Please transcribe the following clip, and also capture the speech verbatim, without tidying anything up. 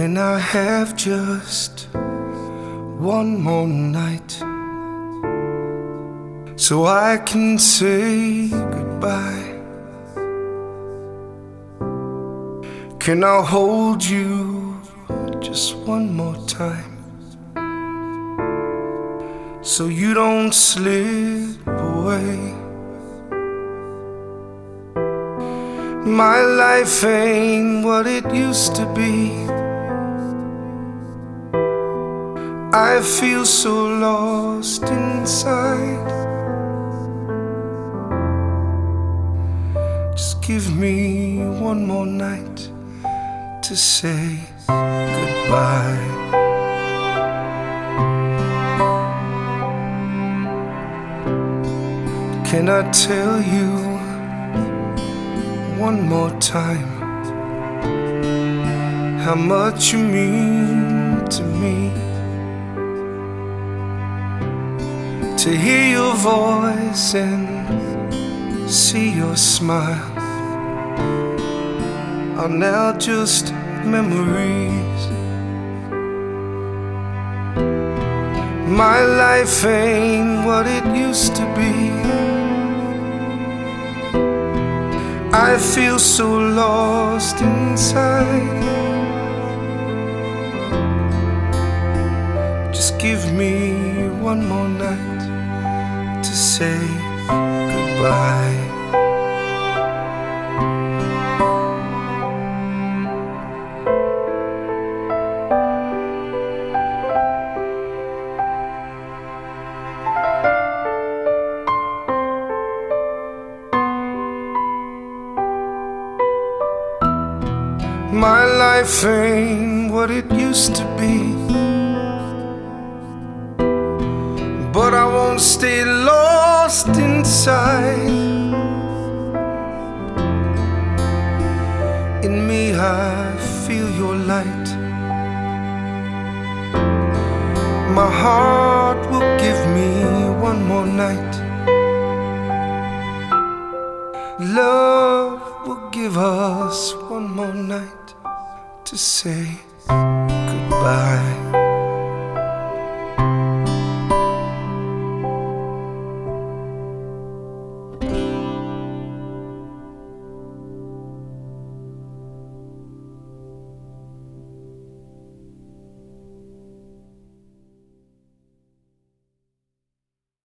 Can I have just one more night so I can say goodbye? Can I hold you just one more time so you don't slip away? My life ain't what it used to be. I feel so lost inside. Just give me one more night to say goodbye. Can I tell you one more time how much you mean to me? To hear your voice and see your smile are now just memories. My life ain't what it used to be. I feel so lost inside. Just give me one more night to say goodbye. My life ain't what it used to be, but I won't stay lost inside. In me I feel your light. My heart will give me one more night. Love will give us one more night to say goodbye.